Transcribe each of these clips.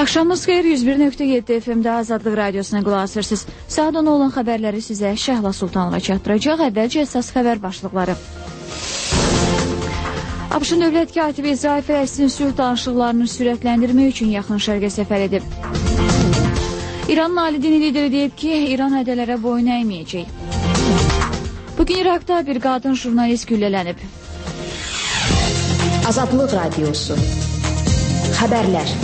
Axşamınız xeyir, 101.7 FM-də Azadlıq Radiosuna qulaq asırsınız. Saat 10 olan xəbərləri sizə Şəhla Sultanova çatdıracaq. Əvvəlcə əsas xəbər başlıqları. ABŞ dövlət katibi İsrail-Fələstin sülh danışıqlarını sürətləndirmək üçün yaxın şərqə səfər edib. İranın ali dini lideri deyib ki, İran hədələrə boyun əyməyəcək. Bugün İraqda bir qadın jurnalist güllələnib. Azadlıq Radiosu. Xəbərlər.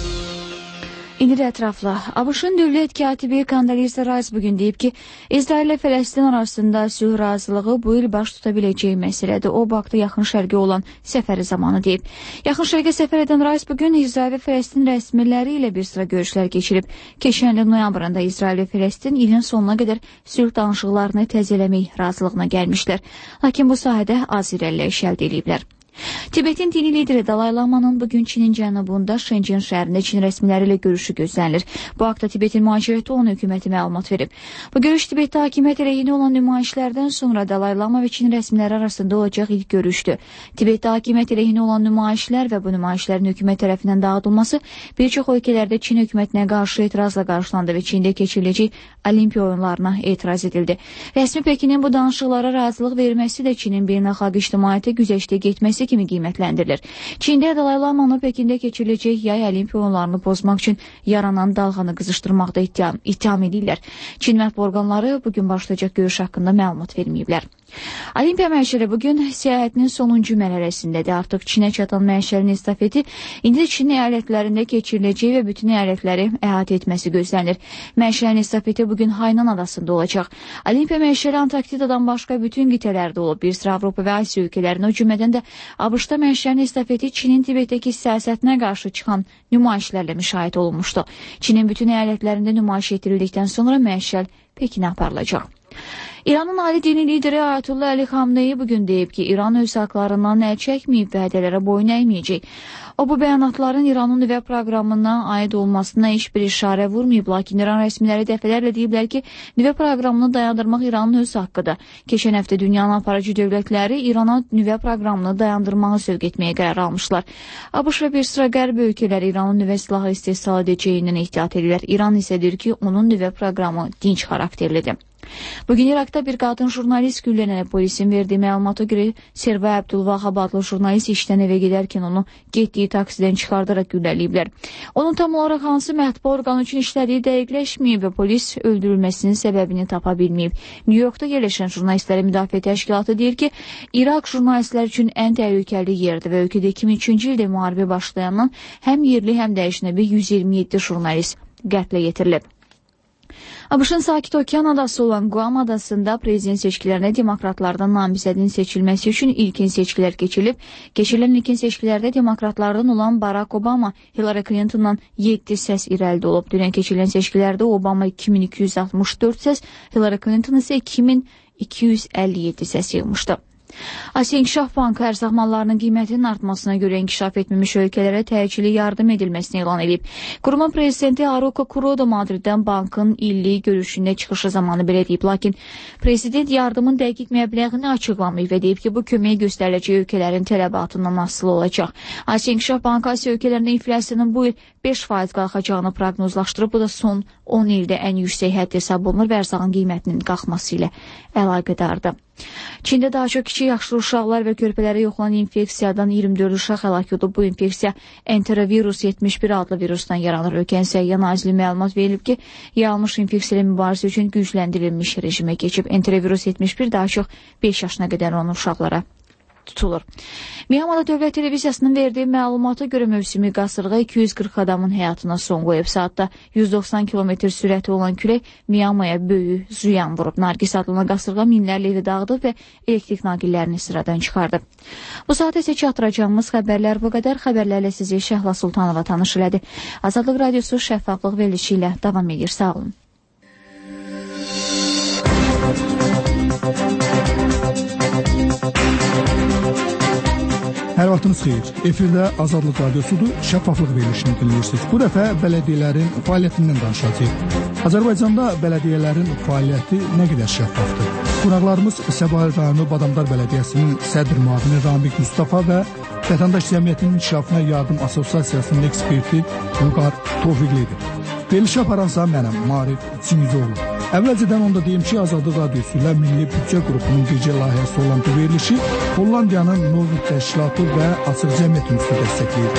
İndi də ətrafla. ABŞ-ın dövlət katibi Condoleezza Rice bugün deyib ki, İsrail ilə Fələstin arasında sülh razılığı bu il baş tuta biləcəyi məsələdir. O, Bakıda yaxın şərqə olan səfəri zamanı deyib. Yaxın şərqə səfər edən Rice bugün İsrail və Fələstin rəsmiləri ilə bir sıra görüşlər keçirib. Keçən ilin noyabrında İsrail və Fələstin ilin sonuna qədər sülh danışıqlarını təzələmək razılığına gəlmişlər. Lakin bu sahədə az irəliləyiş əldə ediblər. Tibetin dini lideri Dalai Lama'nın bugün Çinin cənubunda Şençen şəhərində Çin rəsmiləri ilə görüşü gözlənilir. Bu haqda Tibetin mühacirəti onun hökuməti məlumat verib. Bu görüş Tibetdə hakimiyyət əleyhinə olan nümayişlərdən sonra Dalai Lama və Çin rəsmiləri arasında olacaq ilk görüşdür. Tibetdə hakimiyyət əleyhinə olan nümayişlər və bu nümayişlərin hökumət tərəfindən dağıdılması bir çox ölkələrdə Çin hökumətinə qarşı etirazla qarşılandı və Çində keçiriləcək Olimpiya oyunlarına etiraz edildi. Rəsmi Pekinin bu danışıqlara razılıq verməsi də Çinin beynəlxalq ictimaiyyətə güzəştə getməsi kimi qiymətləndirilir. Çində Dalai Lama'nı Pekində keçiriləcək yay Olimpiya oyunlarını pozmaq üçün yaranan dalğanı qızışdırmaqda ittiham edirlər. Çin mətbuat orqanları bugün başlayacaq görüş haqqında məlumat verməyiblər. Olimpiya məşəri bugün səyahətinin sonuncu mərhələsindədir. Artıq Çinə çatan məşərin estafeti indi Çin əyalətlərində keçiriləcək və bütün əyalətləri əhatə etməsi gözlənilir. Məşərin estafeti bugün Haynan adasında olacaq. Olimpiya məşəri Antarktidadan başqa bütün qitələrdə olub. Bir sıra Avropa və Asiya ölkələrinə, o cümlədən də ABŞ-da məşərin estafeti Çinin Tibetdəki siyasətinə qarşı çıxan nümayişlərlə müşahidə olunmuşdu. Çinin bütün əyalətlərində nümayiş etdirildikdən sonra məşəl Pekinə aparılacaq. İranın ali dini lideri Ayətullah Əli Xamneyi bugün deyib ki, İran öz haqlarından əl çəkməyib və hədələrə boyun əyməyəcək. O, bu bəyanatların İranın nüvə proqramına aid olmasına heç bir işarə vurmayıb, lakin İran rəsmiləri dəfələrlə deyiblər ki, nüvə proqramını dayandırmaq İranın öz haqqıdır. Keçən həftə dünyanın aparıcı dövlətləri İrana nüvə proqramını dayandırmağı sövq etməyə qərar almışlar. ABŞ və bir sıra qərb ölkələri İranın nüvə silahı istehsal edəcəyindən ehtiyat edirlər. İran isə deyir ki, onun nüvə proqramı dinc xarakterlidir. Bugün İraqda bir qadın jurnalist güllələnib. Polisin verdiyi məlumata görə Serva Abdulvahab adlı jurnalist işdən evə gedərkən onu getdiyi taksidən çıxardaraq güllələyiblər. Onun tam olaraq hansı mətbuat orqanı üçün işlədiyi dəqiqləşməyib və polis öldürülməsinin səbəbini tapa bilməyib. New Yorkda yerləşən jurnalistlərin müdafiə təşkilatı deyir ki, İraq jurnalistlər üçün ən təhlükəli yerdir və ölkədə 2003-cü ildə müharibə başlayandan həm yerli, həm də əcnəbi 127 jurnalist qətlə yetirilib. ABŞ-ın Sakit Okean adası olan Guam adasında prezident seçkilərində demokratlardan namizədin seçilməsi üçün ilkin seçkilər keçirilib. Keçirilən ilkin seçkilərdə demokratlardan olan Barack Obama Hillary Clinton'dan 7 səs irəlidə olub. Dünən keçirilən seçkilərdə Obama 2264 səs, Hillary Clinton isə 2257 səs yığmışdı. Asiya İnkişaf Bankı ərzaq mallarının qiymətinin artmasına görə inkişaf etməmiş ölkələrə təcili yardım edilməsini elan edib. Qurumun prezidenti Haruko Kuroda Madriddən bankın illik görüşündə çıxışı zamanı belə deyib. Lakin prezident yardımın dəqiq məbləğini açıqlamayıb və deyib ki, bu kömək göstəriləcək ölkələrin tələbatından asılı olacaq. Asiya İnkişaf Bankı Asiya ölkələrində inflyasiyanın bu il 5% qalxacağını proqnozlaşdırıb. Bu da son 10 ildə ən yüksək hədd hesab olunur və ərzağın qiymətinin qalxması ilə əlaqədardır. Çində daha çox kiçik yaşlı uşaqlar və körpələrə yoxlanan infeksiyadan 24 uşaq həlak olub. Bu infeksiya enterovirus 71 adlı virusdan yaranır. Ölkənin Səhiyyə Nazirliyi məlumat verilib ki, yayılmış infeksiya ilə mübarizə üçün gücləndirilmiş rejimə keçib. Enterovirus 71 daha çox 5 yaşına qədər olan uşaqlara tutulur. Myanmar Dövlət Televiziyasının verdiyi məlumata görə mövsümi qasırğa 240 adamın həyatına son qoyub. Saatda 190 km sürəti olan külək Myanmar'a böyük ziyan vurub. Nargis adlı qasırğa minlərlə evi dağıdıb və elektrik naqillərini sıradan çıxardı. Bu saat isə çatdıracağımız xəbərlər bu qədər. Xəbərlərlə sizi Şəhla Sultanova tanış elədi. Azadlıq Radiosu şəffaflıq verilişi ilə davam edir. Sağ olun. Hər vaxtınız xeyir. Efirdə Azadlıq Radiosudur, şəffaflıq verilişini dinləyirsiniz. Bu dəfə bələdiyyələrin fəaliyyətindən danışacağıq. Azərbaycanda bələdiyyələrin fəaliyyəti nə qədər şəffafdır? Qonaqlarımız Səbail rayonu Badamdar Bələdiyyəsinin sədr müavini Ramik Mustafa və Vətəndaş Cəmiyyətinin İnkişafına Yardım Assosiasiyasının eksperti Vüqar Tofiqlidir. Verilişə aparansa mənəm, Marif Cimizoğlu. Əvvəlcədən onda deyim ki, Azadlıq Radiosu ilə Milli Büdcə qrupunun bircə layihəsi olan bu verilişi Hollandiyanın Norvik Təşkilatı və Açıq Cəmiyyət Üniversiteti dəstəkləyir.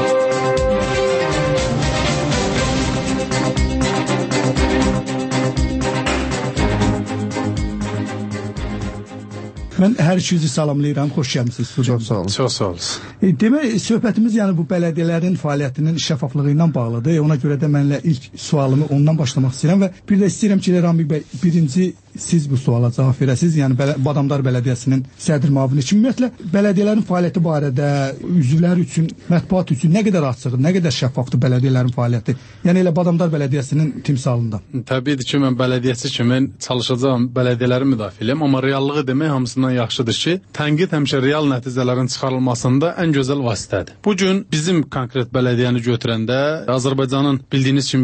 Mən hər ikinizi salamlayıram, xoş gəlmisiniz. Çox sağ olun. Çox sağ olun. Demək, söhbətimiz yəni bu bələdiyyələrin fəaliyyətinin şəffaflığı ilə bağlıdır. Ona görə də mənlə ilk sualımı ondan başlamaq istəyirəm və bir də istəyirəm ki, Ramik bəy, birinci siz bu suala cavab verəsiniz. Yəni Badamdar Bələdiyyəsinin sədr müavini kimi ümumiyyətlə bələdiyyələrin fəaliyyəti barədə üzvləri üçün, mətbuat üçün nə qədər açıq, nə qədər şəffafdır bələdiyyələrin fəaliyyəti? Yəni elə Badamdar Bələdiyyəsinin timsalında. Təbiidir ki, mən bələdiyyəçi kimi çalışacağam bələdiyyələri müdafiə edəm, amma reallığı demək hamısından yaxşıdır ki, tənqid həmişə real nəticələrin çıxarılmasında ən gözəl vasitədir. Bu gün bizim konkret bələdiyyəni götürəndə Azərbaycanın bildiyiniz kimi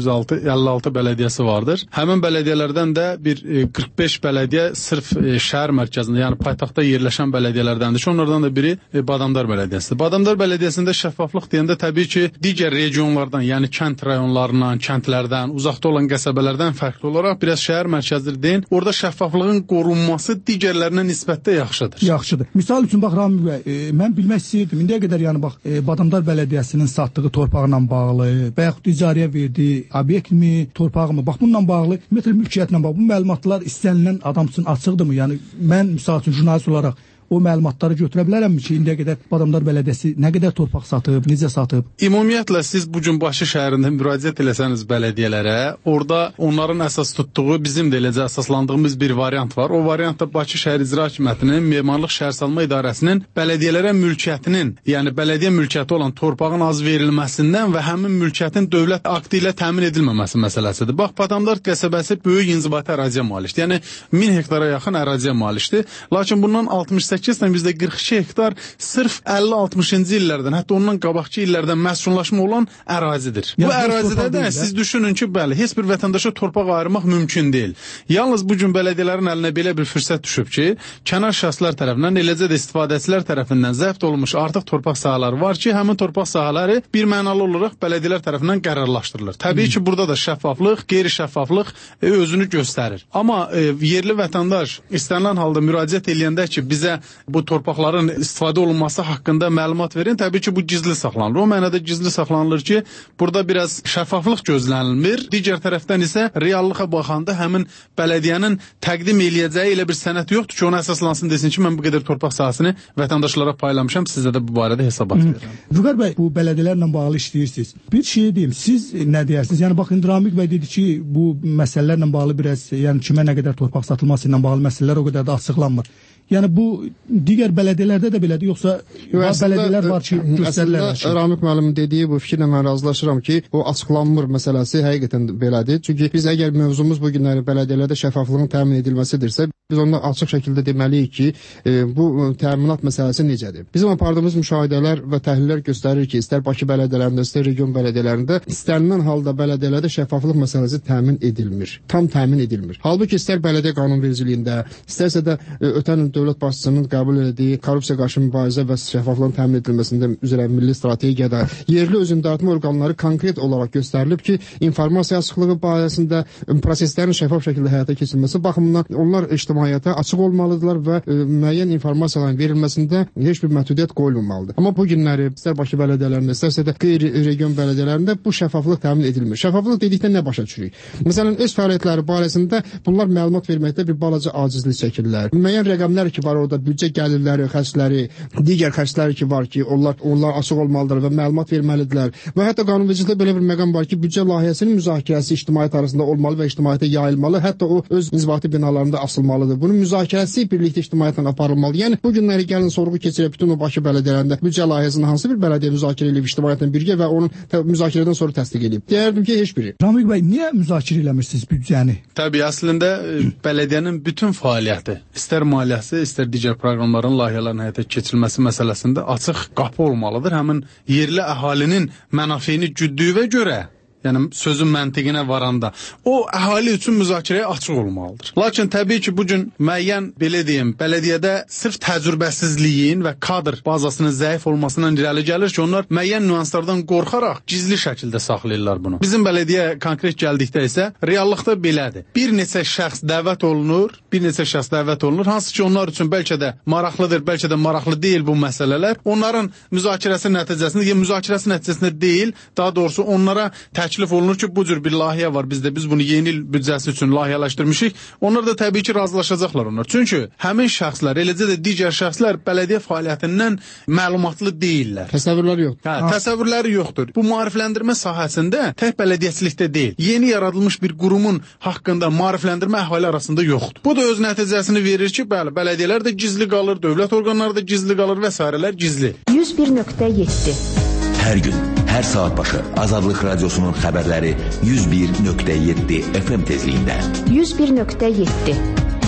2756 bələdiyyəsi vardır. Həmin bələdiyyələrdən də bir 45 bələdiyyə sırf şəhər mərkəzində, yəni paytaxtda yerləşən bələdiyyələrdəndir ki, onlardan da biri Badamdar Bələdiyyəsidir. Badamdar Bələdiyyəsində şəffaflıq deyəndə təbii ki, digər regionlardan, yəni kənd rayonlarından, kəndlərdən, uzaqda olan qəsəbələrdən fərqli olaraq biraz şəhər mərkəzidir deyin. Orada şəffaflığın qorunması digərlərinə nisbətdə yaxşıdır. Yaxşıdır. Misal üçün bax Ramik bəy, mən bilmək istəyirdim. İndiyə qədər yəni bax Badamdar Bələdiyyəsinin satdığı torpaqla bağlı və yaxud icarəyə verdiyi obyektmi, torpağımı, bax bununla bağlı, ümumiyyətlə mülkiyyətlə bağlı bu məlumatlar istənilən adam üçün açıqdırmı? Yəni mən misal üçün jurnalist olaraq o məlumatları götürə bilərəmmi ki, indiyə qədər Badamdar Bələdiyyəsi nə qədər torpaq satıb, necə satıb? Ümumiyyətlə siz bu gün Bakı şəhərində müraciət eləsəniz bələdiyyələrə, orada onların əsas tutduğu, bizim də eləcə əsaslandığımız bir variant var. O variant da Bakı şəhər İcra Hakimiyyətinin, Memarlıq Şəhərsalma İdarəsinin bələdiyyələrə mülkiyyətinin, yəni bələdiyyə mülkiyyəti olan torpağın az verilməsindən və həmin mülkiyyətin dövlət aktı ilə təmin edilməməsi məsələsidir. Bax, Badamdar qəsəbəsi böyük inzibati əraziyə malikdir. Yəni 1000 hektara yaxın əraziyə malikdir. Lakin bundan %42 hektar sırf 50-60-cı illərdən, hətta ondan qabaqçı illərdən məskunlaşma olan ərazidir. Bu ərazidə də siz düşünün ki, bəli, heç bir vətəndaşa torpaq ayırmaq mümkün deyil. Yalnız bu gün bələdiyyələrin əlinə belə bir fürsət düşüb ki, kənar şəxslər tərəfindən, eləcə də istifadəçilər tərəfindən zəbt olunmuş artıq torpaq sahələri var ki, həmin torpaq sahələri bir mənalı olaraq bələdiyyələr tərəfindən qərarlaşdırılır. Təbii ki, burada da şəffaflıq, qeyri-şəffaflıq özünü göstərir. Amma yerli vətəndaş istənilən halda müraciət eləyəndə ki, bizə bu torpaqların istifadə olunması haqqında məlumat verin. Təbii ki, bu gizli saxlanılır. O mənada gizli saxlanılır ki, burada biraz şəffaflıq gözlənilmir. Digər tərəfdən isə reallığa baxanda həmin bələdiyyənin təqdim eləyəcəyi elə bir sənəd yoxdur ki, ona əsaslansın desin ki, mən bu qədər torpaq sahəsini vətəndaşlara paylamışam, sizə də bu barədə hesabat verirəm. Vüqar bəy, bu bələdiyyələrlə bağlı işləyirsiniz. Bir şey deyim, siz nə deyirsiniz? Yəni baxın, Ramik bəy dedi ki, bu məsələlərlə bağlı biraz, yəni kimə nə qədər torpaq satılması ilə bağlı məsələlər o qədər də açıqlanmır. Yəni bu digər bələdiyyələrdə də belədir, yoxsa bələdiyyələr var ki, göstərirlər? Əslində Ramik müəllimin dediyi bu fikirlə mən razılaşıram ki, o açıqlanmır məsələsi həqiqətən belədir. Çünki biz əgər mövzumuz bu günləri bələdiyyələrdə şəffaflığın təmin edilməsidirsə, biz ondan açıq şəkildə deməliyik ki, bu təminat məsələsi necədir? Bizim apardığımız müşahidələr və təhlillər göstərir ki, istər Bakı bələdiyyələrində, istər region bələdiyyələrində istənilən halda bələdiyyələrdə şəffaflıq məsələsi təmin edilmir. Tam təmin edilmir. Halbuki istər bələdiyyə qanunvericiliyində, istərsə də ötən dövlət başçısının qəbul etdiyi korrupsiya qarşı mübarizə və şəffaflığın təmin edilməsində üzrə milli strategiyada yerli özündartma orqanları konkret olaraq göstərilib ki, informasiya açıqlığı barəsində proseslərin şəffaf şəkildə həyata keçirilməsi baxımından onlar ictimaiyyətə açıq olmalıdırlar və müəyyən informasiyaların verilməsində heç bir məhdudiyyət qoyulmamalıdır. Amma bu günləri istər Bakı bələdiyyələrində, istərsə də qeyri-region bələdiyyələrində bu şəffaflıq təmin edilmir. Şəffaflıq dedikdə nə başa düşürük? Məsələn, öz fəaliyyətləri barəsində bunlar məlumat verməkdə bir balaca acizlik çəkirlər. Müəyyən rəqəmlər ki var orada, büdcə gəlirləri, xərcləri, digər xərcləri ki var ki, onlar açıq olmalıdır və məlumat verməlidirlər. Və hətta qanunvericilikdə belə bir məqam var ki, büdcə layihəsinin müzakirəsi ictimaiyyət arasında olmalı və ictimaiyyətə yayılmalı, hətta o öz inzibati binalarında asılmalıdır. Bunun müzakirəsi birlikdə ictimaiyyətlə aparılmalı. Yəni bu günləri gəlin sorğu keçirək bütün o Bakı bələdiyələrində büdcə layihəsini hansı bir bələdiyyə müzakirə edib ictimaiyyətlə birgə və onun müzakirədən sonra təsdiq edib. Deyərdim ki, heç biri. Ramik bəy, niyə müzakirə eləmirsiniz büdcəni? Təbii, əslində bələdiyyənin bütün fəaliyyəti, istər maliyyəsi, istər digər proqramların, layihələrin həyata keçirilməsi məsələsində açıq qapı olmalıdır. Həmin yerli əhalinin mənafeyini güddüyünə görə, yəni sözün məntiqinə varanda, o əhali üçün müzakirəyə açıq olmalıdır. Lakin təbii ki, bu gün müəyyən, belə deyim, bələdiyyədə sırf təcrübəsizliyin və kadr bazasının zəif olmasından irəli gəlir ki, onlar müəyyən nüanslardan qorxaraq gizli şəkildə saxlayırlar bunu. Bizim bələdiyyə konkret gəldikdə isə reallıqda belədir. Bir neçə şəxs dəvət olunur, hansı ki, onlar üçün bəlkə də maraqlıdır, bəlkə də maraqlı deyil bu məsələlər. Onların müzakirəsi nəticəsində deyil, daha doğrusu onlara təklif olunur ki, bu cür bir layihə var bizdə, biz bunu yeni il büdcəsi üçün layihələşdirmişik. Onlar da təbii ki, razılaşacaqlar onlar. Çünki həmin şəxslər, eləcə də digər şəxslər bələdiyyə fəaliyyətindən məlumatlı deyillər. Təsəvvürləri yoxdur. Təsəvvürləri yoxdur. Bu maarifləndirmə sahəsində tək bələdiyyəçilikdə deyil, yeni yaradılmış bir qurumun haqqında maarifləndirmə əhali arasında yoxdur. Bu da öz nəticəsini verir ki, bəli, bələdiyyələr də gizli qalır, dövlət orqanları da gizli qalır və s. gizli. 101.7 Hər gün, hər saat başı Azadlıq Radiosunun xəbərləri 101.7 FM tezliyində. 101.7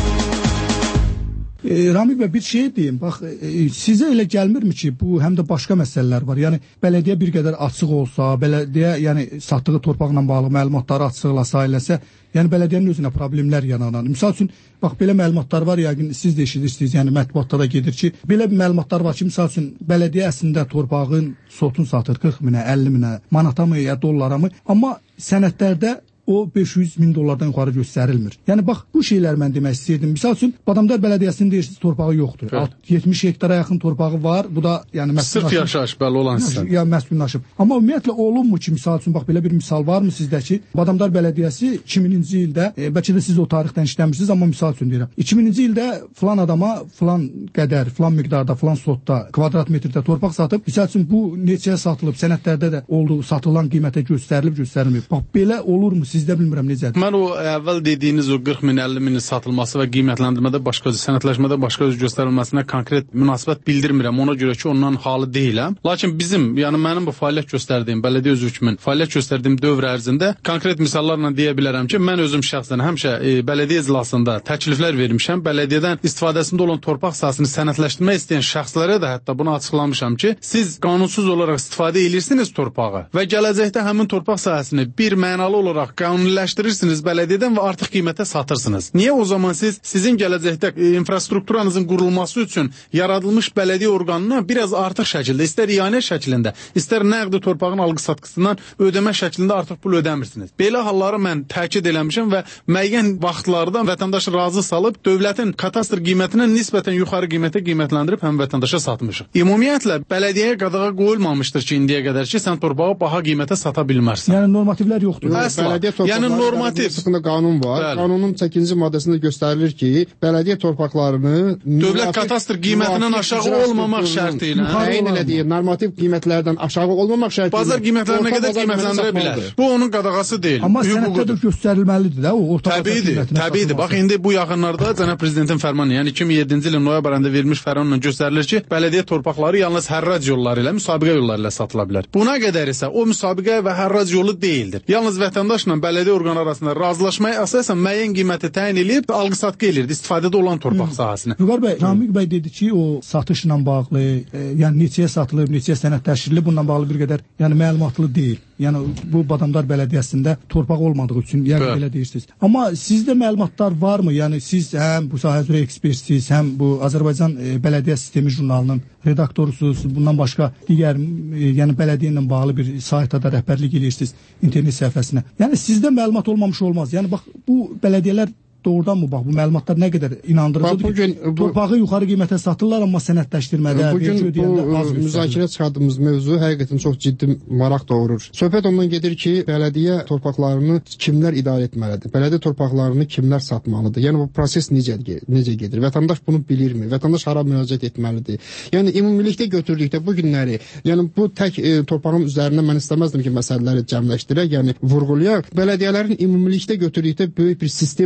Ramik bəy, bir şey deyim, bax, sizə elə gəlmirmi ki, bu həm də başqa məsələlər var. Yəni, bələdiyyə bir qədər açıq olsa, bələdiyyə satdığı torpaqla bağlı məlumatları açıqlasa, yəni bələdiyyənin özünə problemlər yaranan. Misal üçün, bax, belə məlumatlar var, yəqin siz də eşidirsiniz, yəni mətbuatda da gedir ki, belə məlumatlar var ki, misal üçün, bələdiyyə əslində torpağın sotun satır 40 minə, 50 minə, manata mı, ya dollara mı, amma sənədlərdə o 500.000 dollardan yuxarı göstərilmir. Yəni, bax, bu şeylər mən demək istəyirdim. Misal üçün, Badamdar bələdiyyəsinin deyirsiniz, torpağı yoxdur. 70 hektara yaxın torpağı var. Bu da, yəni, məskunlaşıb. Sırf yaşayış, bəli olan sizdən. Ya, məskunlaşıb. Amma ümumiyyətlə, olunmu ki, misal üçün, bax, belə bir misal varmı sizdə ki, Badamdar bələdiyyəsi 2000-ci ildə, bəlkə də siz o tarixdən işləmişsiniz, amma misal üçün deyirəm, 2000-ci ildə filan adama filan qədər, filan miqdarda, filan sotda, kvadrat metrdə torpaq satıb, misal üçün, bu neçəyə satılıb, sənədlərdə də olduğu, satılan qiymətə göstərilməyib. Bax, belə olurmu? Sizdə bilmirəm necədir. Mən o əvvəl dediyiniz o 40 min, 50 minin satılması və qiymətləndirmədə başqa özü, sənədləşmədə başqa özü göstərilməsinə konkret münasibət bildirmirəm. Ona görə ki, ondan halı deyiləm. Lakin bizim, yəni mənim bu fəaliyyət göstərdiyim, bələdiyyə üzvü kimi fəaliyyət göstərdiyim dövr ərzində konkret misallarla deyə bilərəm ki, mən özüm şəxsən həmişə bələdiyyə iclasında təkliflər vermişəm. Bələdiyyədən istifadəsində olan torpaq sahəsini sənədləşdirmək istəyən şəxslərə də hətta bunu açıqlamışam ki, siz qanunsuz olaraq istifadə edirsiniz torpağı və gələcəkdə həmin torpaq sahəsini bir mənalı olaraq qanuniləşdirirsiniz bələdiyyədən və artıq qiymətə satırsınız. Niyə o zaman sizin gələcəkdə infrastrukturanızın qurulması üçün yaradılmış bələdiyyə orqanına biraz artıq şəkildə, istər ianə şəklində, istər nəqdi torpağın alqı-satqısından ödəmə şəklində artıq pul ödəmirsiniz. Belə halları mən təkid eləmişəm və müəyyən vaxtlarda vətəndaşı razı salıb dövlətin katastr qiymətindən nisbətən yuxarı qiymətə qiymətləndirib həm vətəndaşa satmışıq. Ümumiyyətlə bələdiyyəyə qadağa qoyulmamışdır ki, indiyə qədər ki, sən torpağı baha qiymətə sata bilmərsən. Yəni normativlər yoxdur. Əsla. Yəni normativ qanun var. Bəli. Qanunun 8-ci maddəsində göstərilir ki, bələdiyyə torpaqlarını dövlət katastr qiymətindən aşağı olmamaq şərti ilə təyin elədiyi normativ qiymətlərdən aşağı olmamaq şərti ilə bazar qiymətlərinə qədər qiymətləndirə bilər. Bu onun qadağası deyil. Amma sənəddə də göstərilməlidir də o orta Təbiidir. Bax indi bu yaxınlarda cənab prezidentin fərmanı, yəni 2007-ci ilin noyabr ayında verilmiş fərmanla göstərilir ki, bələdiyyə torpaqları yalnız hərrac yolları ilə, müsabiqə yolları ilə satıla bilər. Buna qədər isə o müsabiqə və hərrac yolu deyildir. Yalnız vətəndaşla bələdiyyə orqanı arasında razılaşmaya əsasən müəyyən qiyməti təyin edib alqı-satqı elirdi istifadədə olan torpaq sahəsini. Vüqar bəy, Ramik bəy dedi ki, o satışla bağlı, yəni neçəyə satılıb, neçəyə sənədləşdirilib, bununla bağlı bir qədər, yəni məlumatlı deyil. Yəni bu Badamdar bələdiyyəsində torpaq olmadığı üçün yəni belə deyirsiniz. Amma sizdə məlumatlar varmı? Yəni siz həm bu sahə üzrə ekspertsiniz, həm bu Azərbaycan Bələdiyyə Sistemi jurnalının redaktorusunuz, bundan başqa digər yəni bələdiyyə ilə bağlı bir saytda da rəhbərlik edirsiniz internet səhifəsinə. Yəni sizdə məlumat olmamış olmaz. Yəni bax bu bələdiyyələr doğrudan mı bax bu məlumatlar nə qədər inandırıcıdır ki, torpağı yuxarı qiymətə satırlar, amma sənədləşdirmədə vergi ödəyəndə az müzakirə çıxardığımız mövzu həqiqətən çox ciddi maraq doğurur. Söhbət ondan gedir ki, bələdiyyə torpaqlarını kimlər idarə etməlidir? Bələdiyyə torpaqlarını kimlər satmalıdır? Yəni bu proses necə gedir? Vətəndaş bunu bilirmi? Vətəndaş hara müraciət etməlidir? Yəni ümumilikdə götürdükdə bu günləri, yəni bu tək torpağın üzərində mən istəməzdim ki, məsələləri cəmləşdirək, yəni vurğulayaq. Bələdiyyələrin ümumilikdə götürdükdə böyük bir sistem olaraq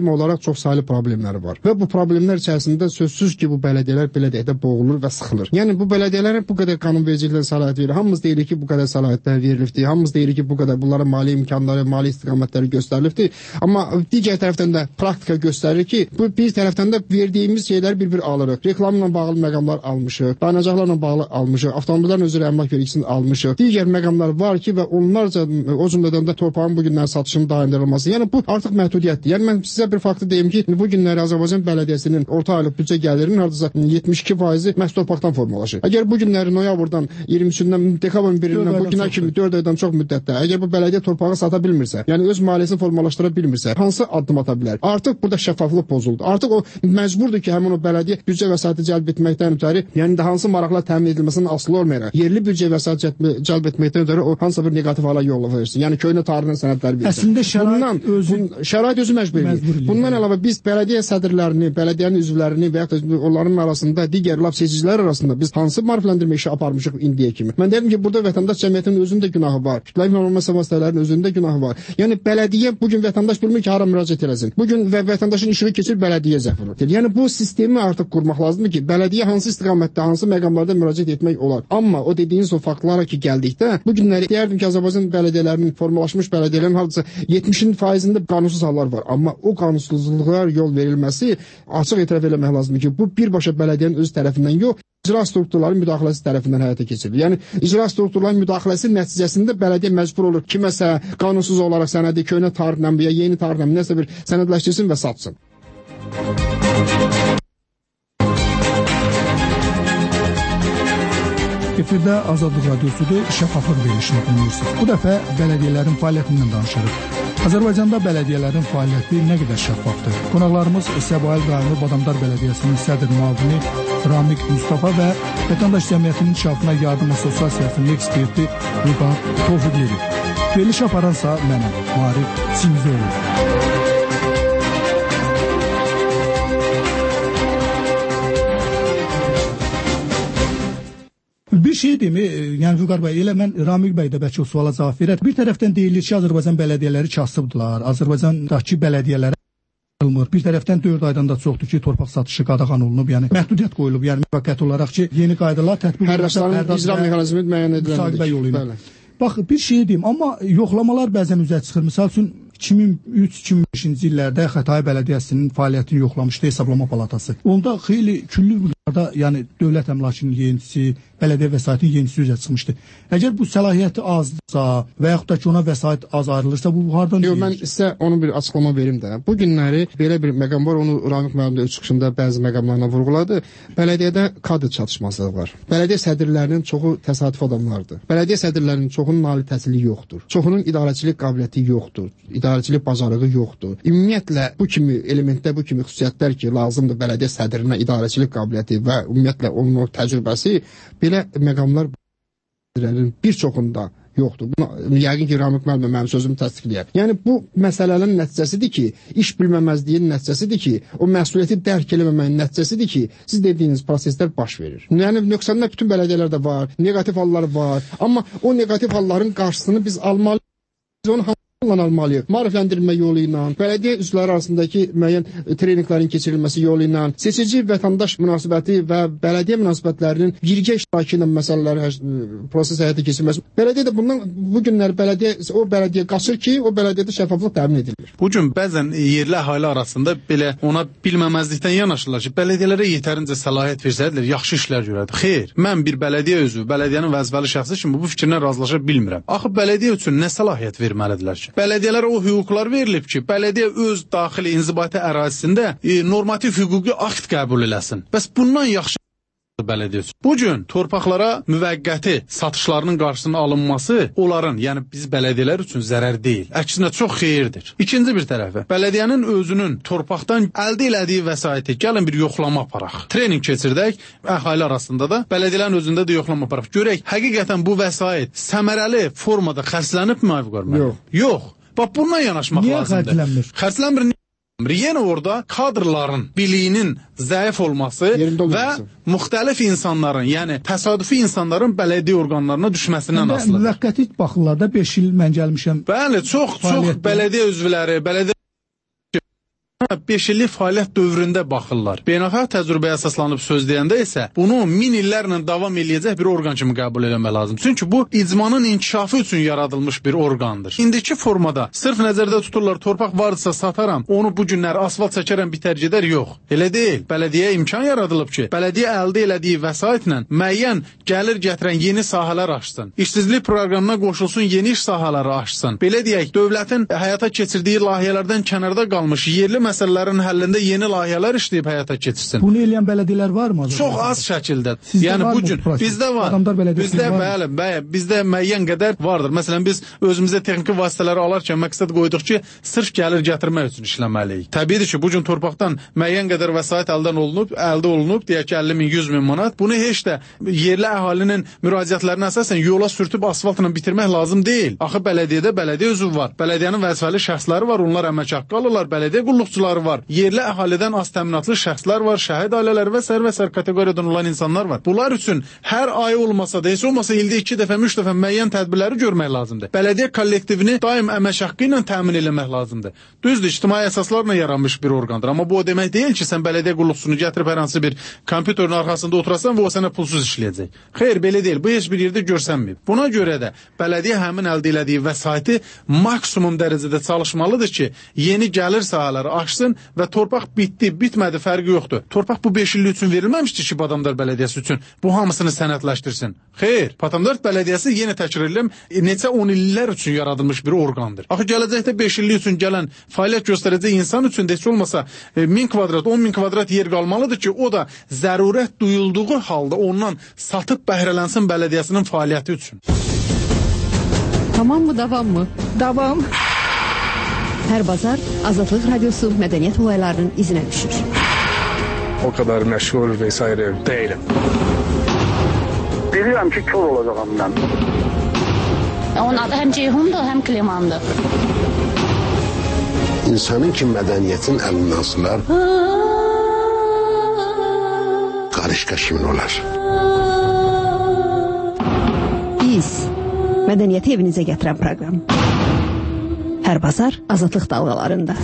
çox saylı problemləri var. Və bu problemlər içərisində sözsüz ki, bu bələdiyyələr belə deyək də boğulur və sıxılır. Yəni bu bələdiyyələrə bu qədər qanunvericilikdən səlahiyyət verir. Hamımız deyirik ki, bu qədər səlahiyyətlər verilibdir. Hamımız deyirik ki, bu qədər bunlara mali imkanları, mali istiqamətləri göstərilibdir. Amma digər tərəfdən də praktika göstərir ki, bu bir tərəfdən də verdiyimiz şeyləri bir-bir alırıq. Reklamla bağlı məqamlar almışıq, dayanacaqlarla bağlı almışıq, avtomobillərin özü əmlak vergisini almışıq. Digər məqamlar var ki və onlarca o cümlədən də torpağın bu günlər satışının dayandırılması. Yəni bu artıq məhdudiyyətdir. Yəni mən sizə bir faktı deyim ki, bu günləri Azərbaycan Bələdiyyəsinin orta aylıq büdcə gəlirinin hardasa 72% məhz torpaqdan formalaşır. Əgər bu günləri noyabrdan 23-dən dekabrın 1-dən bu günə kimi 4 aydan çox müddətdə əgər bu bələdiyyə torpağı sata bilmirsə, yəni öz maliyyəsini formalaşdıra bilmirsə, hansı addım ata bilər? Artıq burada şəffaflıq pozuldu. Artıq o məcburdur ki, həmin o bələdiyyə büdcə vəsaiti cəlb etməkdən ötəri, yəni də hansı maraqlar təmin edilməsindən asılı olmayaraq, yerli büdcə vəsait cəlb etməkdən ötəri o hansısa bir neqativ hala yol verirsin. Yəni köhnə tarixindən sənədlər verirsin. Əslində şərait özü məcbur edir. Bundan əlavə biz bələdiyyə sədrlərini, bələdiyyənin üzvlərini və ya da onların arasında digər lap seçicilər arasında biz hansı maarifləndirmə işi aparmışıq indiyə kimi. Mən deyirəm ki, burada vətəndaş cəmiyyətinin özünün də günahı var. Kütləvi informasiya vasitələrinin özünün də günahı var. Yəni bələdiyyə bu gün vətəndaş bilmir ki, hara müraciət eləsin. Bu gün vətəndaşın işini keçir bələdiyyə zəfuru. Yəni bu sistemi artıq qurmaq lazımdır ki, bələdiyyə hansı istiqamətdə, hansı məqamlarda müraciət etmək olar. Amma o dediyiniz o faktlara ki, gəldikdə bu günləri deyərdim ki, Azərbaycan bələdiyyələrinin formalaşmış bələdiyyələrin hardasa 70%-ində qanunsuz hallar var. Amma o qanunsuzluqlar yol verilməsi açıq etiraf eləmək lazımdır ki, bu birbaşa bələdiyyənin öz tərəfindən yox, icra strukturların müdaxiləsi tərəfindən həyata keçirilir. Yəni icra strukturların müdaxiləsi nəticəsində bələdiyyə məcbur olur kiməsə qanunsuz olaraq sənədi köhnə tarixlə ya yeni tarixlə nəsə bir sənədləşdirsin və satsın. Efirdə Azadlıq Radiosudur, şəffaflıq verilişini dinləyirsiniz. Bu dəfə bələdiyyələrin fəaliyyətindən danışırıq. Azərbaycanda bələdiyyələrin fəaliyyəti nə qədər şəffafdır? Qonaqlarımız Səbail Qayımlı Badamdar Bələdiyyəsinin sədr müavini Ramik Mustafa və Vətəndaş Cəmiyyətinin inkişafına yardım və sosial siyasətinin eksperti Vüqar Tofiqli. Veriliş aparansa mənəm, Marif Cimzoğlu. Bir şey deyim, yəni Vüqar bəy, elə mən Ramil bəy də bəlkə o suala cavab verər. Bir tərəfdən deyilir ki, Azərbaycan bələdiyyələri kasıbdılar, Azərbaycandakı bələdiyyələrə qılmır. Bir tərəfdən 4 aydan da çoxdur ki, torpaq satışı qadağan olunub, yəni məhdudiyyət qoyulub, yəni müvəqqəti olaraq ki, yeni qaydalar tətbiq olunub. Hər icra mexanizmi müəyyən edilməlidir. Bax, bir şey deyim, amma yoxlamalar bəzən üzə çıxır. Məsəl üçün 2003-2005-ci illərdə Xətai Bələdiyyəsinin fəaliyyətini yoxlamışdı Hesablama Palatası. Onda xeyli küllü miqdarda, yəni dövlət əmlakının yenisi, bələdiyyə vəsaitinin yenisi üzə çıxmışdı. Əgər bu səlahiyyəti azdırsa və yaxud da ki ona vəsait az ayrılırsa, bu hardan deyir? Yox, mən sizə onu bir açıqlama verim də. Bu günləri belə bir məqam var, onu Ramik müəllim də öz çıxışında bəzi məqamlarına vurğuladı. Bələdiyyədə kadr çatışmazlığı var. Bələdiyyə sədrlərinin çoxu təsadüf adamlardır. Bələdiyyə sədrlərinin çoxunun ali təhsili yoxdur. Çoxunun idarəçilik qabiliyyəti yoxdur. İdarəçilik bacarığı yoxdur. Ümumiyyətlə bu kimi elementdə bu kimi xüsusiyyətlər ki, lazımdır bələdiyyə sədrinə idarəçilik qabiliyyəti və ümumiyyətlə onun təcrübəsi belə məqamlar bir çoxunda yoxdur. Bunu yəqin ki, Ramik müəllim mənim sözümü təsdiqləyər. Yəni bu məsələlərin nəticəsidir ki, iş bilməməzliyin nəticəsidir ki, o məsuliyyəti dərk eləməməyin nəticəsidir ki, siz dediyiniz proseslər baş verir. Yəni nöqsanlar bütün bələdiyyələrdə var, neqativ hallar var, amma o neqativ halların qarşısını biz almalıyıq. Biz onu almalıyıq. Maarifləndirilmə yolu ilə, bələdiyyə üzvləri arasındakı müəyyən treninqlərin keçirilməsi yolu ilə, seçici vətəndaş münasibəti və bələdiyyə münasibətlərinin birgə iştirakı ilə məsələlər proses həyata keçirilməsi. Bələdiyyə də bundan bu günlər o bələdiyyə qaçır ki, o bələdiyyədə şəffaflıq təmin edilir. Bu gün bəzən yerli əhali arasında belə ona bilməməzlikdən yanaşırlar ki, bələdiyyələrə yetərincə səlahiyyət versəydilər, yaxşı işlər görərdi. Xeyr, mən bir bələdiyyə üzvü, bələdiyyənin vəzifəli şəxsi kimi bu fikirlə razılaşa bilmirəm. Axı bələdiyyə üçün nə səlahiyyət verməlidirlər ki? Bələdiyyələrə o hüquqlar verilib ki, bələdiyyə öz daxili inzibati ərazisində normativ hüquqi akt qəbul eləsin. Bəs bundan yaxşı bələdiyyə üçün. Bu gün torpaqlara müvəqqəti satışlarının qarşısının alınması onların, yəni biz bələdiyyələr üçün zərər deyil. Əksinə çox xeyirdir. İkinci bir tərəfə, bələdiyyənin özünün torpaqdan əldə elədiyi vəsaiti gəlin bir yoxlama aparaq. Trening keçirdək, əhali arasında da, bələdiyyələrin özündə də yoxlama aparaq. Görək, həqiqətən bu vəsait səmərəli formada xərclənibmi? Yox. Bax, bundan yanaşmaq lazımdır. Niyə xərclənmir? Xərclənmir. Yenə orada kadrların biliyinin zəif olması və müxtəlif insanların, yəni təsadüfi insanların bələdiyyə orqanlarına düşməsindən asılıdır. Müvəqqəti baxırlar da 5 il mən gəlmişəm. Bəli, çox bələdiyyə üzvləri, bələdiyyə 5 illik fəaliyyət dövründə baxırlar. Beynəlxalq təcrübəyə əsaslanıb söz deyəndə isə bunu min illərlə davam eləyəcək bir orqan kimi qəbul etmək lazım. Çünki bu icmanın inkişafı üçün yaradılmış bir orqandır. İndiki formada sırf nəzərdə tuturlar, torpaq varsa sataram, onu bu günlər asfalt çəkərəm, bitər gedər, yox. Elə deyil. Bələdiyyəyə imkan yaradılıb ki, bələdiyyə əldə elədiyi vəsaitlə müəyyən gəlir gətirən yeni sahələr açsın. İşsizlik proqramına qoşulsun, yeni iş sahələri açsın. Belə deyək, dövlətin həyata keçirdiyi layihələrdən kənarda qalmış yerli məsələlərin həllində yeni layihələr işləyib həyata keçirsin. Bunu eləyən bələdiyyələr varmı? Çox az şəkildə. Yəni bu gün bizdə var. Bizdə müəyyən qədər vardır. Məsələn, biz özümüzə texniki vasitələri alarkən məqsəd qoyduq ki, sırf gəlir gətirmək üçün işləməliyik. Təbiidir ki, bu gün torpaqdan müəyyən qədər vəsait əldə olunub, deyək ki, 50 min, 100 min manat. Bunu heç də yerli əhalinin müraciətlərinə əsasən yola sürtüb asfaltla bitirmək lazım deyil. Axı bələdiyyədə bələdiyyə üzvü var. Bələdiyyənin vəzifəli şəxsləri var, onlar əmək haqqı alırlar, bələdiyyə qulluqçuları var. Yerli əhalidən az təminatlı şəxslər var, şəhid ailələri və sər kateqoriyadan olan insanlar var. Bunlar üçün hər ay olmasa da, heç olmasa ildə 2 dəfə, 3 dəfə müəyyən tədbirləri görmək lazımdır. Bələdiyyə kollektivini daim əmək haqqı ilə təmin etmək lazımdır. Düzdür, ictimai əsaslarla yaranmış bir orqandır. Amma bu o demək deyil ki, sən bələdiyyə qulluqçusunu gətirib hər hansı bir kompüterin arxasında oturasan və o sənə pulsuz işləyəcək. Xeyr, belə deyil. Bu heç bir yerdə görsənməyib. Buna görə də bələdiyyə həmin əldə elədiyi vəsaiti maksimum dərəcədə çalışmalıdır ki, yeni gəlir sahələri açsın və torpaq bitdi, bitmədi fərqi yoxdur. Torpaq bu 5 illik üçün verilməmişdir ki, Badamdar bələdiyyəsi üçün bu hamısını sənədləşdirsin. Xeyr, Badamdar bələdiyyəsi yenə təkrar edirəm, neçə 10 illər üçün yaradılmış bir orqandır. Axı gələcəkdə 5 illik üçün gələn fəaliyyət göstərəcək insan üçün də heç olmasa 1000 kvadrat, 10 min kvadrat yer qalmalıdır ki, o da zərurət duyulduğu halda ondan satıb bəhrələnsin bələdiyyəsinin fəaliyyəti üçün. Tamam mı, davam mı? Davam. Hər bazar Azadlıq Radiosu mədəniyyət olaylarının izinə düşür. O kadar məşğul vesaire değilim. Bilirəm ki, kör olacağım mən. Onun adı həm Ceyhundur, həm Klimandır. İnsanın ki, mədəniyyətin əlindən sular, qarışqa kimin olar? Biz mədəniyyəti evinizə gətirən proqram. Hər bazar Azadlıq dalğalarında.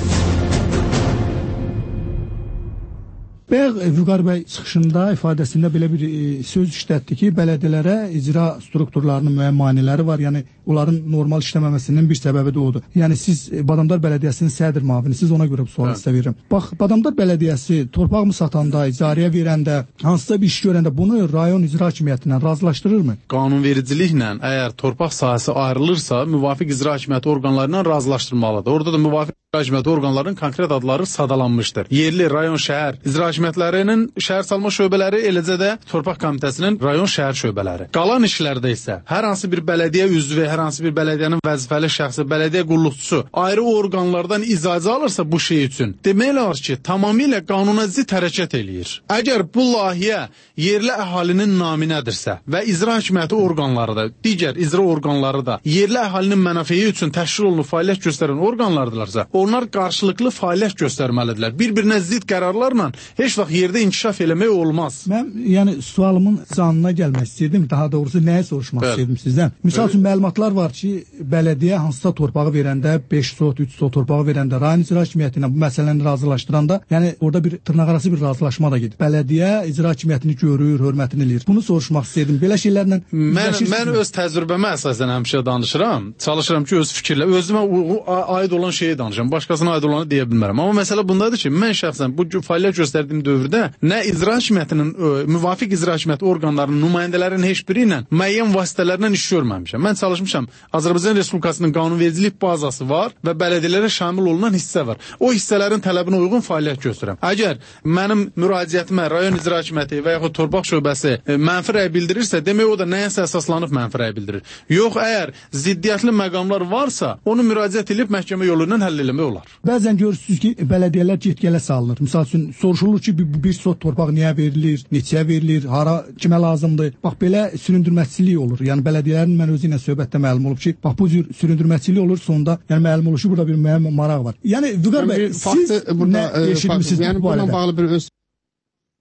Bayaq Vüqar bəy çıxışında, ifadəsində belə bir söz işlətdi ki, bələdiyyələrə icra strukturlarının müəyyən maneələri var. Yəni onların normal işləməməsinin bir səbəbi də odur. Yəni siz Badamdar Bələdiyyəsinin sədr müavini, siz ona görə bu sualı sizə verirəm. Bax, Badamdar Bələdiyyəsi torpaq mı satanda, icarəyə verəndə, hansısa bir iş görəndə bunu rayon icra hakimiyyəti ilə razılaşdırırmı? Qanunvericiliklə əgər torpaq sahəsi ayrılırsa, müvafiq icra hakimiyyəti orqanları ilə razılaşdırmalıdır. Orada da müvafiq icra hakimiyyəti orqanlarının konkret adları sadalanmışdır. Yerli, rayon, şəhər icra hakimiyyətlərinin şəhər salma şöbələri, eləcə də torpaq komitəsinin rayon şəhər şöbələri. Qalan işlərdə isə hər hansı bir bələdiyyə üzvü, hər hansı bir bələdiyyənin vəzifəli şəxsi, bələdiyyə qulluqçusu ayrı orqanlardan icazə alırsa bu şey üçün, demək olar ki, tamamilə qanuna zidd hərəkət eləyir. Əgər bu layihə yerli əhalinin naminədirsə və icra hakimiyyəti orqanları da, digər icra orqanları da yerli əhalinin mənafeyi üçün təşkil olunub fəaliyyət göstərən orqanlardırlarsa, onlar qarşılıqlı fəaliyyət göstərməlidirlər. Bir-birinə zidd qərarlarla heç vaxt yerdə inkişaf eləmək olmaz. Mən yəni sualımın canına gəlmək istəyirdim, daha doğrusu nəyə soruşmaq istəyirdim sizdən. Misal üçün məlumatlar var ki, bələdiyyə hansısa torpağı verəndə, 5 sot, 3 sot torpağı verəndə, rayon icra hakimiyyəti ilə bu məsələni razılaşdıranda, yəni orada bir dırnaqarası bir razılaşma da gedir. Bələdiyyə icra hakimiyyətini görür, hörmətini eləyir. Bunu soruşmaq istəyirdim. Belə şeylərlə mən öz təcrübəmə əsasən həmişə danışıram. Çalışıram ki, öz fikirlə, özümə aid olan şeyi danışıram. Başqasına aid olanı deyə bilmərəm. Amma məsələ bundadır ki, mən şəxsən bu fəaliyyət göstərdiyim dövrdə nə icra hakimiyyətinin, müvafiq icra hakimiyyəti orqanlarının nümayəndələrinin heç biri ilə müəyyən vasitələrlə iş görməmişəm. Mən çalışmışam. Azərbaycan Respublikasının qanunvericilik bazası var və bələdiyyələrə şamil olunan hissə var. O hissələrin tələbinə uyğun fəaliyyət göstərirəm. Əgər mənim müraciətimə rayon icra hakimiyyəti və yaxud torpaq şöbəsi mənfi rəy bildirirsə, demək o da nəyəsə əsaslanıb mənfi rəy bildirir. Yox, əgər ziddiyyətli məqamlar varsa, onu müraciət edib məhkəmə yolu ilə həll eləmək olar. Bəzən görürsünüz ki, bələdiyyələr get-gələ salınır. Misal üçün soruşulur ki, bir sot torpaq niyə verilir, neçəyə verilir, hara, kimə lazımdır? Bax, belə süründürməçilik olur. Yəni, bələdiyyələrin mən özü ilə söhbətdə məlum olub ki, bax, bu cür süründürməçilik olur, sonunda yəni, məlum olur ki, burada bir müəyyən maraq var. Yəni, Vüqar bəy, siz nə eşitmişsiniz bu barədə? Bununla bağlı bir öz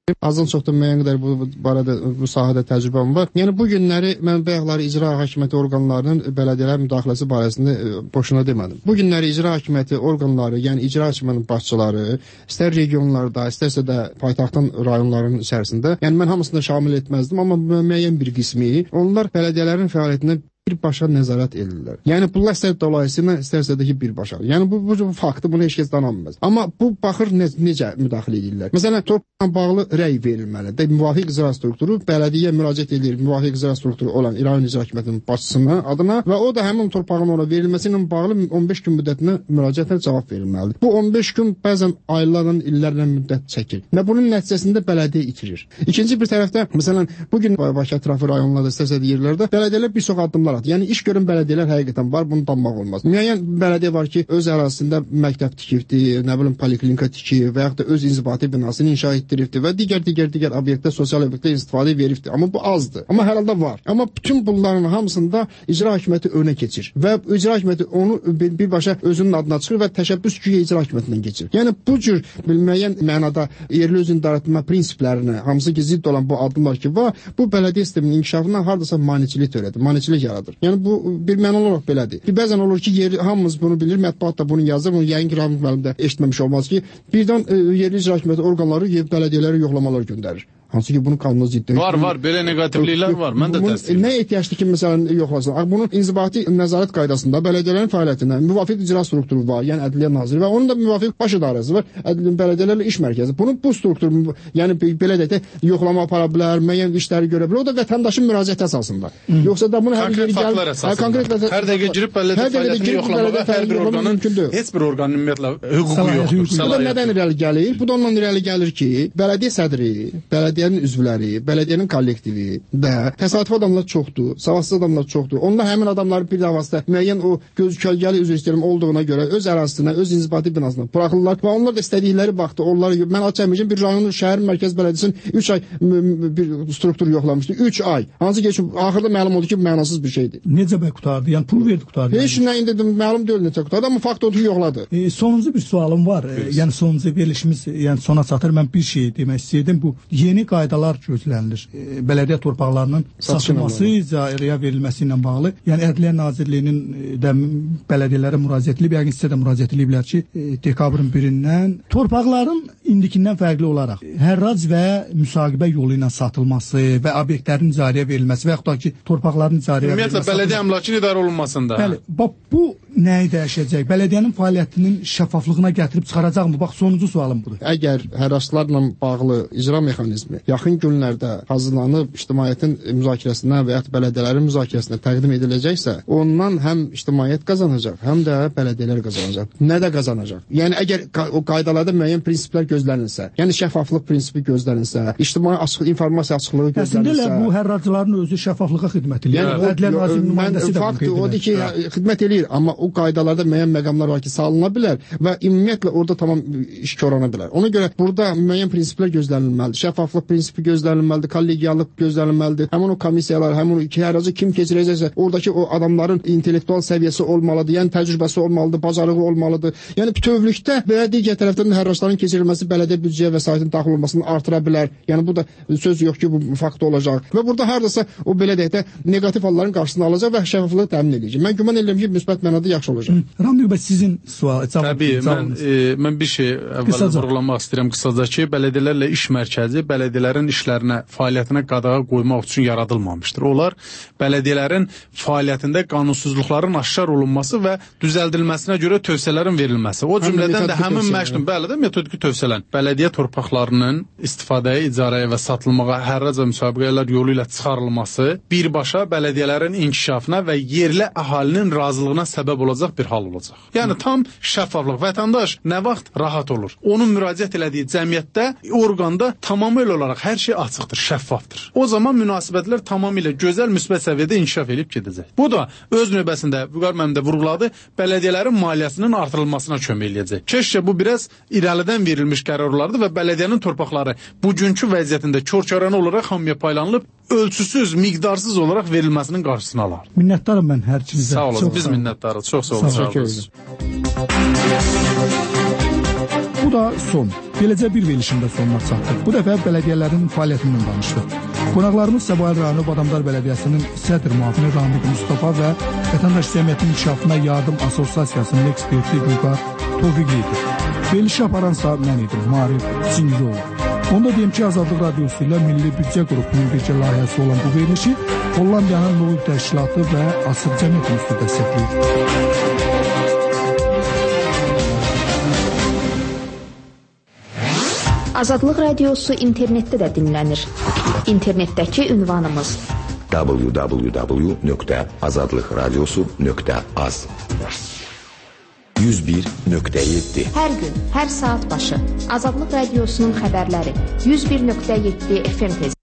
Azın çoxda müəyyən qədər bu barədə bu sahədə təcrübəm var. Yəni bu günləri mən bayaqları icra hakimiyyəti orqanlarının bələdiyyələr müdaxiləsi barəsində boşuna demədim. Bu günləri icra hakimiyyəti orqanları, yəni icra hakimiyyətinin başçıları, istər regionlarda, istərsə də paytaxtın rayonlarının içərisində, yəni mən hamısını şamil etməzdim, amma müəyyən bir qismi onlar bələdiyyələrin fəaliyyətinə birbaşa nəzarət edirlər. Yəni bunlar istər dolayısıyla, istərsə də ki birbaşa. Yəni bu faktı, bunu heç kəs danamaz. Amma bu baxır necə müdaxilə edirlər. Məsələn, torpaqla bağlı rəy verilməlidir. Müvafiq icra strukturu bələdiyyə müraciət edir, müvafiq icra strukturu olan İran İcra Hakimiyyətinin başçısının adına və o da həmin torpağın ona verilməsi ilə bağlı 15 gün müddətinə müraciətlə cavab verilməlidir. Bu 15 gün bəzən aylarla, illərlə müddət çəkir və bunun nəticəsində bələdiyyə itirir. İkinci bir tərəfdə, məsələn, bugün Bakı ətrafı rayonlarda, istərsə də yerlərdə bələdiyyələr bir çox addımlar atır. Yəni iş görən bələdiyyələr həqiqətən var, bunu danmaq olmaz. Müəyyən bələdiyyə var ki, öz ərazisində məktəb tikibdir, nə bilim poliklinika tikib və yaxud da öz inzibati binasını inşa etdiribdir və digər obyektdə, sosial obyektdə istifadə veribdir. Amma bu azdır. Amma hər halda var. Amma bütün bunların hamısında icra hakimiyyəti önə keçir və icra hakimiyyəti onu birbaşa özünün adına çıxır və təşəbbüs güya icra hakimiyyətindən keçir. Yəni bu cür müəyyən mənada yerli özünü idarəetmə prinsiplərinə, hamısı ki zidd olan bu addımlar ki var, bu bələdiyyə sisteminin inkişafına hardasa maneçilik törədir, maneçilik yaradır. Yəni bu bir mənalı olaraq belədir. Bəzən olur ki, hamımız bunu bilir, mətbuat da bunu yazır, bunu yəqin ki, Ramil müəllim də eşitməmiş olmaz ki, birdən yerli icra hakimiyyəti orqanları bələdiyyələrə yoxlamalar göndərir. Hansı ki, bunun qanuna ziddir. Var, belə negativliklər var. Mən də təsdiqləyirəm. Nə ehtiyacdır ki, məsələn, yoxlasın? Bunun inzibati nəzarət qaydasında bələdiyyələrin fəaliyyətinə müvafiq icra strukturu var, yəni Ədliyyə Naziri və onun da müvafiq baş idarəsi var, bələdiyyələrlə iş mərkəzi. Bunun bu strukturu, yəni belə deyək də, yoxlama apara bilər, müəyyən işləri görə bilər. O da vətəndaşın müraciəti əsasında. Yoxsa da bunu konkret faktlar əsasında. Hər dəqiqə girib bələdiyyə fəaliyyətini yoxlamağa hər bir orqanın, heç bir orqanın ümumiyyətlə hüququ yoxdur. Bu da nədən irəli gəlir? Bu da ondan irəli gəlir ki, bələdiyyə sədri, bələdiyyənin üzvləri, bələdiyyənin kollektivi və təsadüfi adamlar çoxdur, savadsız adamlar çoxdur. Onlar həmin adamları bir də vasitə müəyyən o kölgəli üzr istəyirəm olduğuna görə öz ərazisinə, öz inzibati binasına buraxırlar və onlar da istədikləri vaxtda onları mən açamayacağım bir rayonun şəhər mərkəz bələdiyyəsinin 3 ay bir struktur yoxlamışdı. 3 ay. Hansı ki axırda məlum oldu ki, mənasız bir şeydir. Necə bəy qutardı? Yəni pul verdi qutardı. Heç nə indi məlum deyil necə qutardı, amma fakt odur ki, yoxladı. Sonuncu bir sualım var. Yəni sonuncu verilişimiz yəni sona çatır. Mən bir şey demək istəyirdim. Bu yeni qaydalar gözlənilir. Bələdiyyə torpaqlarının satılması, icarəyə verilməsi ilə bağlı. Yəni Ədliyyə Nazirliyinin də bələdiyyələrə müraciət edilib, yəqin sizə də müraciət ediblər ki, dekabrın 1-dən torpaqların indikindən fərqli olaraq hərrac və müsahibə yolu ilə satılması və obyektlərin icarəyə verilməsi və yaxud da ki, torpaqların icarəyə verilməsi. Ümumiyyətlə bələdiyyə əmlakının idarə olunmasında. Bəli, bu nəyi dəyişəcək? Bələdiyyənin fəaliyyətinin şəffaflığına gətirib çıxaracaqmı? Bax, sonuncu sualım budur. Əgər hərraçlarla bağlı icra mexanizmi yaxın günlərdə hazırlanıb ictimaiyyətin müzakirəsinə və ya bələdiyyələrin müzakirəsinə təqdim ediləcəksə, ondan həm ictimaiyyət qazanacaq, həm də bələdiyyələr qazanacaq. Nə də qazanacaq? Yəni əgər o qaydalarda müəyyən prinsiplər gözlənilsə, yəni şəffaflıq prinsipi gözlənilsə, ictimai informasiya açıqlığı gözlənilsə, əslində bu hərracıların özü şəffaflığa xidmət edir. Yəni Ədliyyə Nazirinin nümayəndəsi də fakt odur ki, xidmət eləyir, amma o qaydalarda müəyyən məqamlar var ki, salına bilər və ümumiyyətlə orada tamam iş korana bilər. Ona görə burada müəyyən prinsiplər gözlənilməlidir. Şəffaflıq prinsipi gözlənilməlidir, kollegiallıq gözlənilməlidir. Həmin o komissiyalar, həmin o iki hərracı kim keçirəcəksə, oradakı o adamların intellektual səviyyəsi olmalıdır, yəni təcrübəsi olmalıdır, bacarığı olmalıdır. Yəni bütövlükdə və digər tərəfdən hərracların keçirilməsi bələdiyyə büdcəyə vəsaitin daxil olmasını artıra bilər. Yəni bu da söz yox ki, bu fakt olacaq. Və burada hardasa o belə deyək də neqativ halların qarşısını alacaq və şəffaflığı təmin edəcək. Mən güman edirəm ki, müsbət mənada yaxşı olacaq. Ramil bəy, sizin cavabınız. Mən bir şey əvvəl vurğulamaq istəyirəm qısaca ki, bələdiyyələrlə iş mərkəzi bələdiyyələrin işlərinə, fəaliyyətinə qadağa qoymaq üçün yaradılmamışdır. Onlar bələdiyyələrin fəaliyyətində qanunsuzluqların aşkar olunması və düzəldilməsinə görə tövsiyələrin verilməsi. O cümlədən də həmin məşqin, bəli də metodiki tövsiyələn bələdiyyə torpaqlarının istifadəyə, icarəyə və satılmağa hərrac və müsabiqələr yolu ilə çıxarılması birbaşa bələdiyyələrin inkişafına və yerli əhalinin razılığına səbəb olacaq bir hal olacaq. Yəni tam şəffaflıq. Vətəndaş nə vaxt rahat olur? Onun müraciət elədiyi cəmiyyətdə, orqanda tamamilə olaraq hər şey açıqdır, şəffafdır. O zaman münasibətlər tamamilə gözəl, müsbət səviyyədə inkişaf edib gedəcək. Bu da öz növbəsində, Vüqar müəllim də vurğuladı, bələdiyyələrin maliyyəsinin artırılmasına kömək eləyəcək. Keşkə bu biraz irəlidən verilmiş qərarlardır və bələdiyyənin torpaqları bugünkü vəziyyətində kör-körənə olaraq hamıya paylanılıb, ölçüsüz, miqdarsız olaraq verilməsinin qarşısını alar. Minnətdarım mən hər ikinizə. Sağ olun, biz minnətdarız. Çox sağ olun. Bu da son. Beləcə bir verilişin də sonuna çatdıq. Bu dəfə bələdiyyələrin fəaliyyətindən danışdıq. Qonaqlarımız Səbail rayonu Badamdar Bələdiyyəsinin sədr müavini Ramik Mustafa və Vətəndaş Cəmiyyətinin İnkişafına Yardım Assosiasiyasının eksperti Gülqar Tofiqli idi. Verilişi aparansa mən idim, Marif Çingiroğlu. Onda deyim ki, Azadlıq Radiosu ilə Milli Büdcə Qrupunun bircə layihəsi olan bu verilişi Hollandiyanın Nobel Təşkilatı və Asır Cəmiyyət Institutu dəstəkləyir. Azadlıq Radiosu internetdə də dinlənir. İnternetdəki ünvanımız www.azadlıqradiosu.az 101.7 Hər gün, hər saat başı Azadlıq Radiosunun xəbərləri 101.7 FM tezliyində.